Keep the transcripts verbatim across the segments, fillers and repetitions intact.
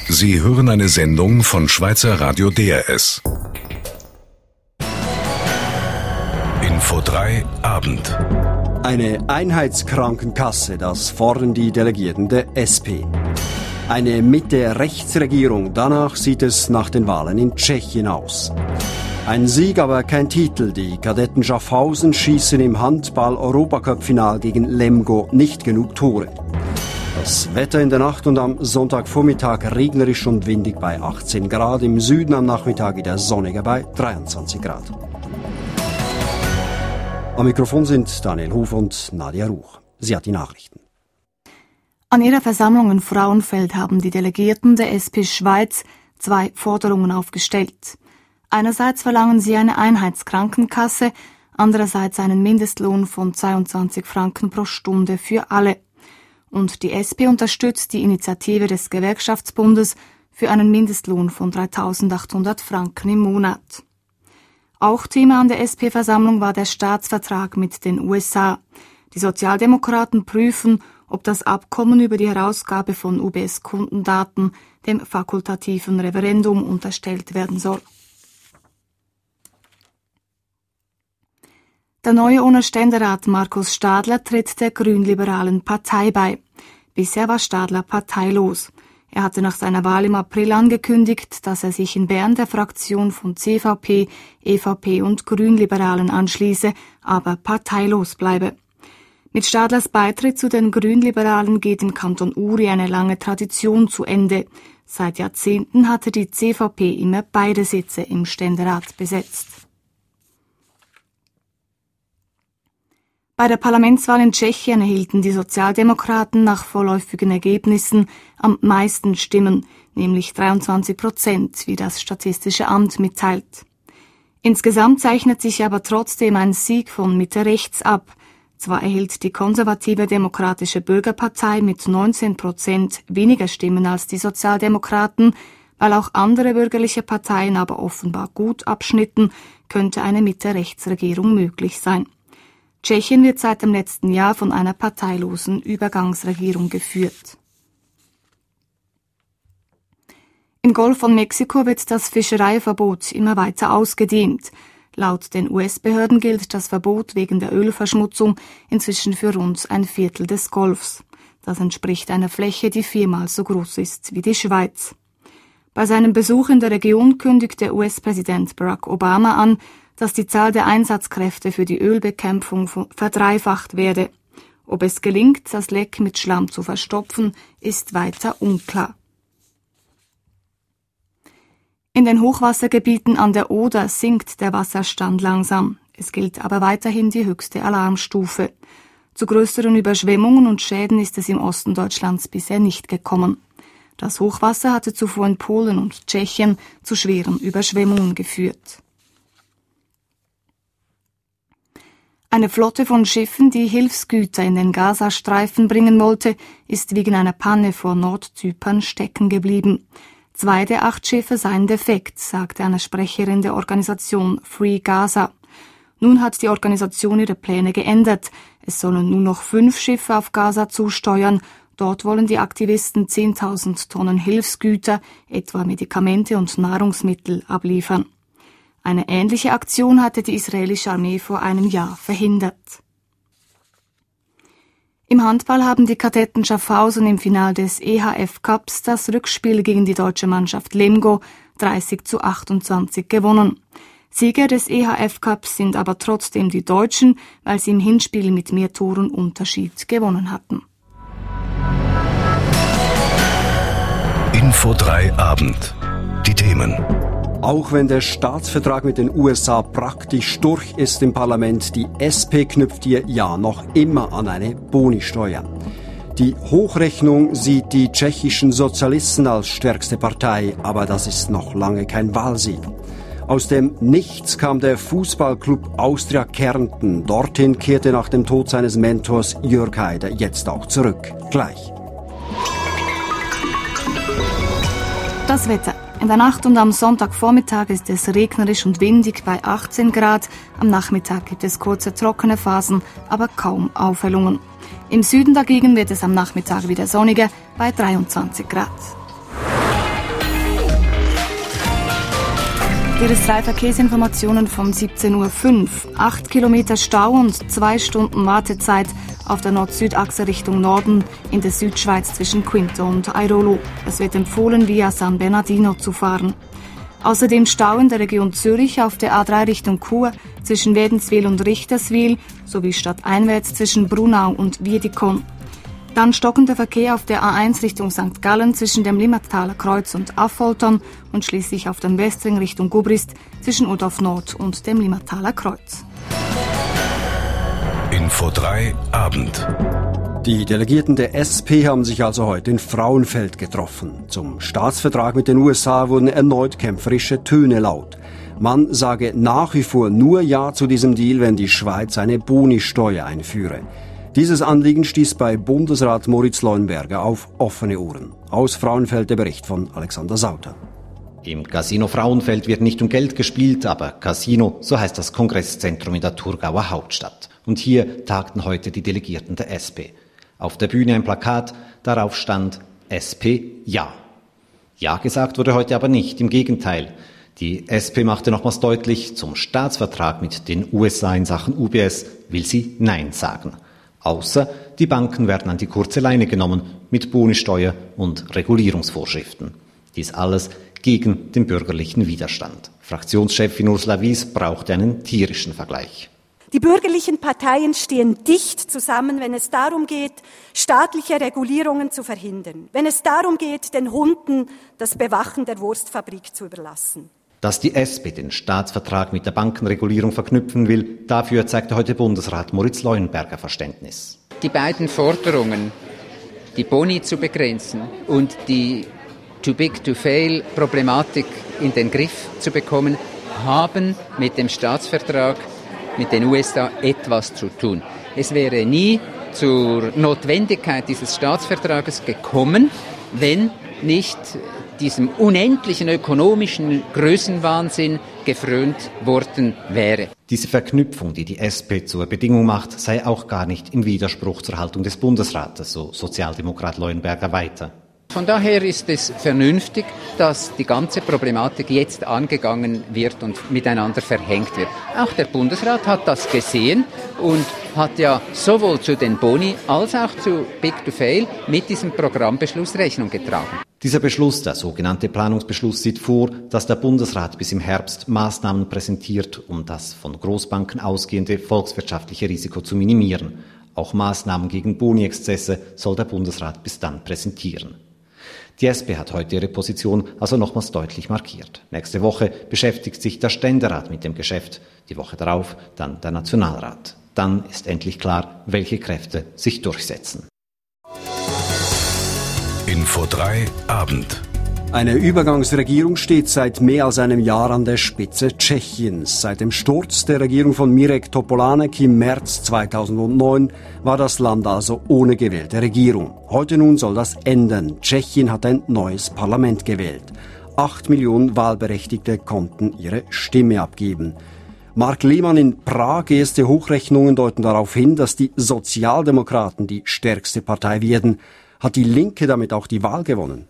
Sie hören eine Sendung von Schweizer Radio D R S. Info drei Abend. Eine Einheitskrankenkasse, das fordern die Delegierten der S P. Eine Mitte-Rechts-Regierung, danach sieht es nach den Wahlen in Tschechien aus. Ein Sieg, aber kein Titel. Die Kadetten Schaffhausen schießen im Handball-Europacup-Final gegen Lemgo nicht genug Tore. Das Wetter in der Nacht und am Sonntagvormittag regnerisch und windig bei achtzehn Grad. Im Süden am Nachmittag wieder sonniger bei dreiundzwanzig Grad. Am Mikrofon sind Daniel Huf und Nadia Ruch. Sie hat die Nachrichten. An ihrer Versammlung in Frauenfeld haben die Delegierten der S P Schweiz zwei Forderungen aufgestellt. Einerseits verlangen sie eine Einheitskrankenkasse, andererseits einen Mindestlohn von zweiundzwanzig Franken pro Stunde für alle. Und die S P unterstützt die Initiative des Gewerkschaftsbundes für einen Mindestlohn von dreitausendachthundert Franken im Monat. Auch Thema an der S P-Versammlung war der Staatsvertrag mit den U S A. Die Sozialdemokraten prüfen, ob das Abkommen über die Herausgabe von U B S-Kundendaten dem fakultativen Referendum unterstellt werden soll. Der neue UNO-Ständerat Markus Stadler tritt der Grünliberalen Partei bei. Bisher war Stadler parteilos. Er hatte nach seiner Wahl im April angekündigt, dass er sich in Bern der Fraktion von C V P, E V P und Grünliberalen anschließe, aber parteilos bleibe. Mit Stadlers Beitritt zu den Grünliberalen geht im Kanton Uri eine lange Tradition zu Ende. Seit Jahrzehnten hatte die C V P immer beide Sitze im Ständerat besetzt. Bei der Parlamentswahl in Tschechien erhielten die Sozialdemokraten nach vorläufigen Ergebnissen am meisten Stimmen, nämlich dreiundzwanzig Prozent, wie das Statistische Amt mitteilt. Insgesamt zeichnet sich aber trotzdem ein Sieg von Mitte rechts ab. Zwar erhielt die konservative Demokratische Bürgerpartei mit neunzehn Prozent weniger Stimmen als die Sozialdemokraten, weil auch andere bürgerliche Parteien aber offenbar gut abschnitten, könnte eine Mitte-Rechts-Regierung möglich sein. Tschechien wird seit dem letzten Jahr von einer parteilosen Übergangsregierung geführt. Im Golf von Mexiko wird das Fischereiverbot immer weiter ausgedehnt. Laut den U S-Behörden gilt das Verbot wegen der Ölverschmutzung inzwischen für rund ein Viertel des Golfs. Das entspricht einer Fläche, die viermal so groß ist wie die Schweiz. Bei seinem Besuch in der Region kündigt der U S-Präsident Barack Obama an, dass die Zahl der Einsatzkräfte für die Ölbekämpfung verdreifacht werde. Ob es gelingt, das Leck mit Schlamm zu verstopfen, ist weiter unklar. In den Hochwassergebieten an der Oder sinkt der Wasserstand langsam. Es gilt aber weiterhin die höchste Alarmstufe. Zu größeren Überschwemmungen und Schäden ist es im Osten Deutschlands bisher nicht gekommen. Das Hochwasser hatte zuvor in Polen und Tschechien zu schweren Überschwemmungen geführt. Eine Flotte von Schiffen, die Hilfsgüter in den Gazastreifen bringen wollte, ist wegen einer Panne vor Nordzypern stecken geblieben. Zwei der acht Schiffe seien defekt, sagte eine Sprecherin der Organisation Free Gaza. Nun hat die Organisation ihre Pläne geändert. Es sollen nur noch fünf Schiffe auf Gaza zusteuern. Dort wollen die Aktivisten zehntausend Tonnen Hilfsgüter, etwa Medikamente und Nahrungsmittel, abliefern. Eine ähnliche Aktion hatte die israelische Armee vor einem Jahr verhindert. Im Handball haben die Kadetten Schaffhausen im Finale des E H F Cups das Rückspiel gegen die deutsche Mannschaft Lemgo dreißig zu achtundzwanzig gewonnen. Sieger des E H F Cups sind aber trotzdem die Deutschen, weil sie im Hinspiel mit mehr Toren Unterschied gewonnen hatten. Info drei Abend. Die Themen. Auch wenn der Staatsvertrag mit den U S A praktisch durch ist im Parlament, die S P knüpft hier ja noch immer an eine Bonisteuer. Die Hochrechnung sieht die tschechischen Sozialisten als stärkste Partei, aber das ist noch lange kein Wahlsieg. Aus dem Nichts kam der Fußballclub Austria Kärnten. Dorthin kehrte nach dem Tod seines Mentors Jörg Haider jetzt auch zurück. Gleich. Das Wetter. In der Nacht und am Sonntagvormittag ist es regnerisch und windig bei achtzehn Grad. Am Nachmittag gibt es kurze trockene Phasen, aber kaum Aufhellungen. Im Süden dagegen wird es am Nachmittag wieder sonniger bei dreiundzwanzig Grad. D R S drei Verkehrsinformationen von siebzehn Uhr fünf. Acht Kilometer Stau und zwei Stunden Wartezeit auf der Nord-Süd-Achse Richtung Norden in der Südschweiz zwischen Quinto und Airolo. Es wird empfohlen, via San Bernardino zu fahren. Außerdem Stau in der Region Zürich auf der A drei Richtung Chur zwischen Wädenswil und Richterswil sowie stadteinwärts zwischen Brunau und Wiedikon. Dann stockender Verkehr auf der A eins Richtung Sankt Gallen zwischen dem Limmertaler Kreuz und Affoltern und schließlich auf dem Westring Richtung Gubrist zwischen Udorf Nord und dem Limmertaler Kreuz. Info drei Abend. Die Delegierten der S P haben sich also heute in Frauenfeld getroffen. Zum Staatsvertrag mit den U S A wurden erneut kämpferische Töne laut. Man sage nach wie vor nur Ja zu diesem Deal, wenn die Schweiz eine Boni-Steuer einführe. Dieses Anliegen stieß bei Bundesrat Moritz Leuenberger auf offene Ohren. Aus Frauenfeld der Bericht von Alexander Sauter. Im Casino Frauenfeld wird nicht um Geld gespielt, aber Casino, so heißt das Kongresszentrum in der Thurgauer Hauptstadt. Und hier tagten heute die Delegierten der S P. Auf der Bühne ein Plakat, darauf stand S P Ja. Ja gesagt wurde heute aber nicht, im Gegenteil. Die S P machte nochmals deutlich, zum Staatsvertrag mit den U S A in Sachen U B S will sie Nein sagen. Außer die Banken werden an die kurze Leine genommen mit Bonisteuer und Regulierungsvorschriften. Dies alles gegen den bürgerlichen Widerstand. Fraktionschefin Ursula Wies brauchte einen tierischen Vergleich. Die bürgerlichen Parteien stehen dicht zusammen, wenn es darum geht, staatliche Regulierungen zu verhindern, wenn es darum geht, den Hunden das Bewachen der Wurstfabrik zu überlassen. Dass die S P den Staatsvertrag mit der Bankenregulierung verknüpfen will, dafür zeigte heute Bundesrat Moritz Leuenberger Verständnis. Die beiden Forderungen, die Boni zu begrenzen und die Too-Big-to-Fail-Problematik in den Griff zu bekommen, haben mit dem Staatsvertrag mit den U S A etwas zu tun. Es wäre nie zur Notwendigkeit dieses Staatsvertrages gekommen, wenn nicht diesem unendlichen ökonomischen Größenwahnsinn gefrönt worden wäre. Diese Verknüpfung, die die S P zur Bedingung macht, sei auch gar nicht im Widerspruch zur Haltung des Bundesrates, so Sozialdemokrat Leuenberger weiter. Von daher ist es vernünftig, dass die ganze Problematik jetzt angegangen wird und miteinander verhängt wird. Auch der Bundesrat hat das gesehen und hat ja sowohl zu den Boni als auch zu Big to Fail mit diesem Programmbeschluss Rechnung getragen. Dieser Beschluss, der sogenannte Planungsbeschluss, sieht vor, dass der Bundesrat bis im Herbst Maßnahmen präsentiert, um das von Großbanken ausgehende volkswirtschaftliche Risiko zu minimieren. Auch Maßnahmen gegen Boni-Exzesse soll der Bundesrat bis dann präsentieren. Die S P hat heute ihre Position also nochmals deutlich markiert. Nächste Woche beschäftigt sich der Ständerat mit dem Geschäft, die Woche darauf dann der Nationalrat. Dann ist endlich klar, welche Kräfte sich durchsetzen. Info drei Abend. Eine Übergangsregierung steht seit mehr als einem Jahr an der Spitze Tschechiens. Seit dem Sturz der Regierung von Mirek Topolánek im März zweitausendneun war das Land also ohne gewählte Regierung. Heute nun soll das ändern. Tschechien hat ein neues Parlament gewählt. Acht Millionen Wahlberechtigte konnten ihre Stimme abgeben. Mark Lehmann in Prag, erste Hochrechnungen deuten darauf hin, dass die Sozialdemokraten die stärkste Partei werden. Hat die Linke damit auch die Wahl gewonnen?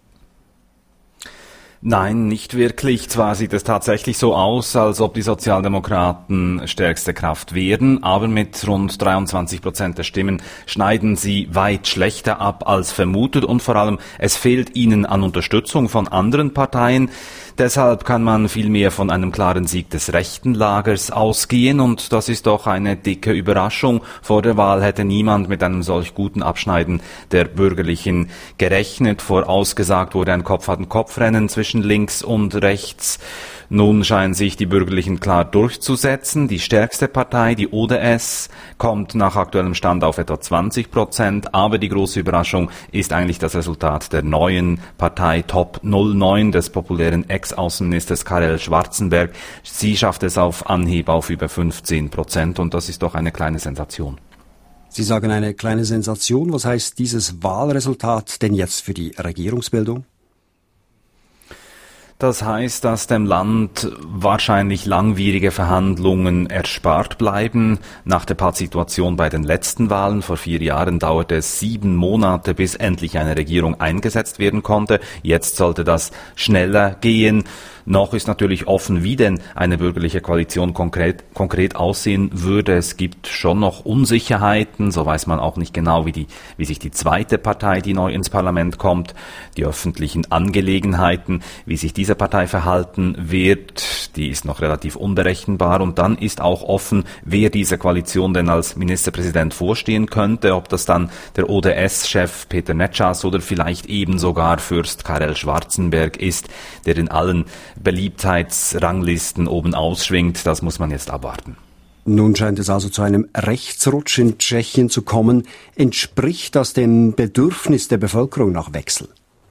Nein, nicht wirklich. Zwar sieht es tatsächlich so aus, als ob die Sozialdemokraten stärkste Kraft werden, aber mit rund dreiundzwanzig Prozent der Stimmen schneiden sie weit schlechter ab als vermutet und vor allem es fehlt ihnen an Unterstützung von anderen Parteien. Deshalb kann man vielmehr von einem klaren Sieg des rechten Lagers ausgehen und das ist doch eine dicke Überraschung. Vor der Wahl hätte niemand mit einem solch guten Abschneiden der Bürgerlichen gerechnet. Vorausgesagt wurde ein Kopf-an-Kopf-Rennen zwischen links und rechts. Nun scheinen sich die Bürgerlichen klar durchzusetzen. Die stärkste Partei, die O D S, kommt nach aktuellem Stand auf etwa zwanzig Prozent. Aber die große Überraschung ist eigentlich das Resultat der neuen Partei Top null neun des populären Ex-Außenministers Karel Schwarzenberg. Sie schafft es auf Anhieb auf über fünfzehn Prozent und das ist doch eine kleine Sensation. Sie sagen eine kleine Sensation. Was heißt dieses Wahlresultat denn jetzt für die Regierungsbildung? Das heißt, dass dem Land wahrscheinlich langwierige Verhandlungen erspart bleiben. Nach der Pattsituation bei den letzten Wahlen vor vier Jahren dauerte es sieben Monate, bis endlich eine Regierung eingesetzt werden konnte. Jetzt sollte das schneller gehen. Noch ist natürlich offen, wie denn eine bürgerliche Koalition konkret, konkret aussehen würde. Es gibt schon noch Unsicherheiten. So weiß man auch nicht genau, wie, die, wie sich die zweite Partei, die neu ins Parlament kommt, die öffentlichen Angelegenheiten, wie sich diese Partei verhalten wird, die ist noch relativ unberechenbar. Und dann ist auch offen, wer diese Koalition denn als Ministerpräsident vorstehen könnte, ob das dann der O D S-Chef Peter Netschas oder vielleicht eben sogar Fürst Karel Schwarzenberg ist, der in allen Beliebtheitsranglisten oben ausschwingt. Das muss man jetzt abwarten. Nun scheint es also zu einem Rechtsrutsch in Tschechien zu kommen. Entspricht das dem Bedürfnis der Bevölkerung nach Wechsel?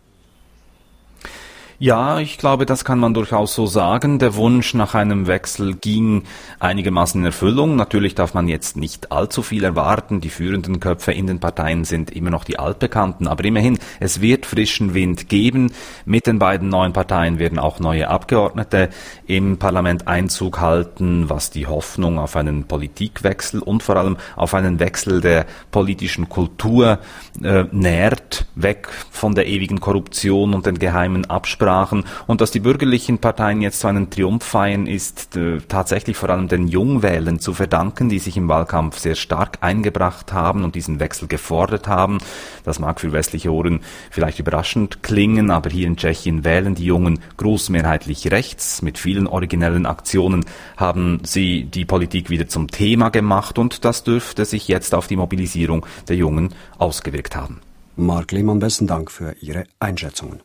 Ja, ich glaube, das kann man durchaus so sagen. Der Wunsch nach einem Wechsel ging einigermaßen in Erfüllung. Natürlich darf man jetzt nicht allzu viel erwarten. Die führenden Köpfe in den Parteien sind immer noch die Altbekannten. Aber immerhin, es wird frischen Wind geben. Mit den beiden neuen Parteien werden auch neue Abgeordnete im Parlament Einzug halten, was die Hoffnung auf einen Politikwechsel und vor allem auf einen Wechsel der politischen Kultur äh, nährt, weg von der ewigen Korruption und den geheimen Absprachen. Und dass die bürgerlichen Parteien jetzt so einen Triumph feiern, ist äh, tatsächlich vor allem den Jungwählern zu verdanken, die sich im Wahlkampf sehr stark eingebracht haben und diesen Wechsel gefordert haben. Das mag für westliche Ohren vielleicht überraschend klingen, aber hier in Tschechien wählen die Jungen großmehrheitlich rechts. Mit vielen originellen Aktionen haben sie die Politik wieder zum Thema gemacht und das dürfte sich jetzt auf die Mobilisierung der Jungen ausgewirkt haben. Marc Lehmann, besten Dank für Ihre Einschätzungen.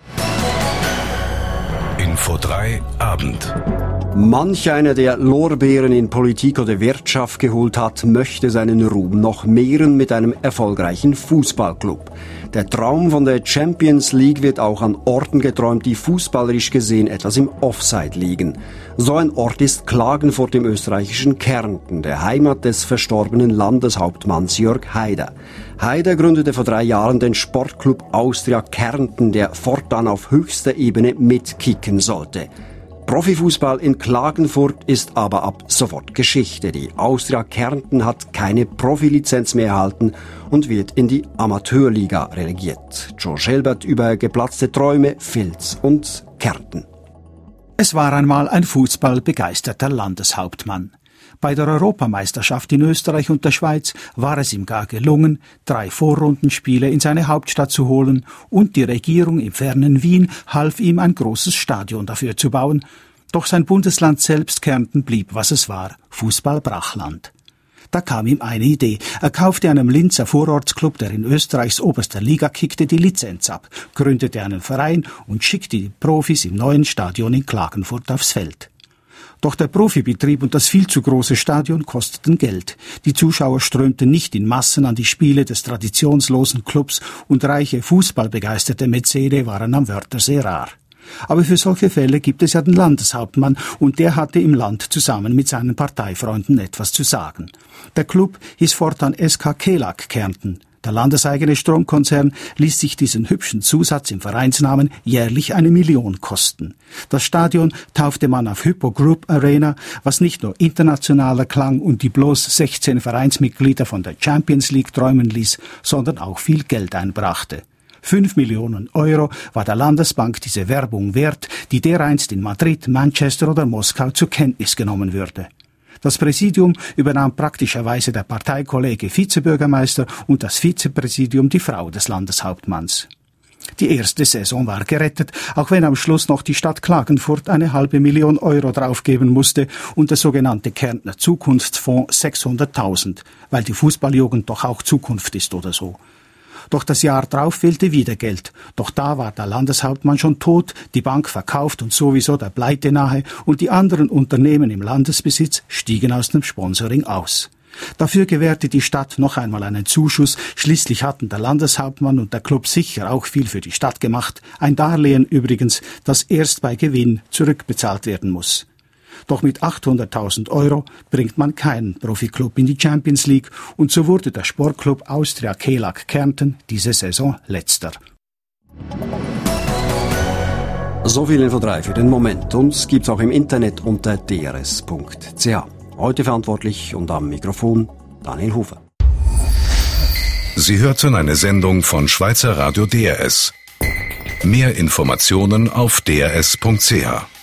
Info drei Abend. Manch einer, der Lorbeeren in Politik oder Wirtschaft geholt hat, möchte seinen Ruhm noch mehren mit einem erfolgreichen Fußballclub. Der Traum von der Champions League wird auch an Orten geträumt, die fußballerisch gesehen etwas im Offside liegen. So ein Ort ist Klagenfurt im österreichischen Kärnten, der Heimat des verstorbenen Landeshauptmanns Jörg Haider. Haider gründete vor drei Jahren den Sportclub Austria Kärnten, der fortan auf höchster Ebene mitkicken sollte. Profifußball in Klagenfurt ist aber ab sofort Geschichte. Die Austria Kärnten hat keine Profilizenz mehr erhalten und wird in die Amateurliga relegiert. Joe Schelbert über geplatzte Träume, Filz und Kärnten. Es war einmal ein fußballbegeisterter Landeshauptmann. Bei der Europameisterschaft in Österreich und der Schweiz war es ihm gar gelungen, drei Vorrundenspiele in seine Hauptstadt zu holen und die Regierung im fernen Wien half ihm, ein großes Stadion dafür zu bauen. Doch sein Bundesland selbst, Kärnten, blieb, was es war, Fußballbrachland. Da kam ihm eine Idee. Er kaufte einem Linzer Vorortsclub, der in Österreichs oberster Liga kickte, die Lizenz ab, gründete einen Verein und schickte die Profis im neuen Stadion in Klagenfurt aufs Feld. Doch der Profibetrieb und das viel zu große Stadion kosteten Geld. Die Zuschauer strömten nicht in Massen an die Spiele des traditionslosen Clubs und reiche, fußballbegeisterte Mäzene waren am Wörthersee rar. Aber für solche Fälle gibt es ja den Landeshauptmann und der hatte im Land zusammen mit seinen Parteifreunden etwas zu sagen. Der Club hieß fortan S K Kelag Kärnten. Der landeseigene Stromkonzern ließ sich diesen hübschen Zusatz im Vereinsnamen jährlich eine Million kosten. Das Stadion taufte man auf Hypo Group Arena, was nicht nur internationaler klang und die bloß sechzehn Vereinsmitglieder von der Champions League träumen ließ, sondern auch viel Geld einbrachte. Fünf Millionen Euro war der Landesbank diese Werbung wert, die dereinst in Madrid, Manchester oder Moskau zur Kenntnis genommen würde. Das Präsidium übernahm praktischerweise der Parteikollege Vizebürgermeister und das Vizepräsidium die Frau des Landeshauptmanns. Die erste Saison war gerettet, auch wenn am Schluss noch die Stadt Klagenfurt eine halbe Million Euro draufgeben musste und der sogenannte Kärntner Zukunftsfonds sechshunderttausend, weil die Fußballjugend doch auch Zukunft ist oder so. Doch das Jahr drauf fehlte wieder Geld. Doch da war der Landeshauptmann schon tot, die Bank verkauft und sowieso der Pleite nahe und die anderen Unternehmen im Landesbesitz stiegen aus dem Sponsoring aus. Dafür gewährte die Stadt noch einmal einen Zuschuss. Schließlich hatten der Landeshauptmann und der Club sicher auch viel für die Stadt gemacht. Ein Darlehen übrigens, das erst bei Gewinn zurückbezahlt werden muss. Doch mit achthunderttausend Euro bringt man keinen Profiklub in die Champions League und so wurde der Sportclub Austria Kelag Kärnten diese Saison letzter. So viel Info drei für den Moment. Uns gibt's auch im Internet unter d r s punkt c h. Heute verantwortlich und am Mikrofon Daniel Hufer. Sie hörten eine Sendung von Schweizer Radio D R S. Mehr Informationen auf d r s punkt c h.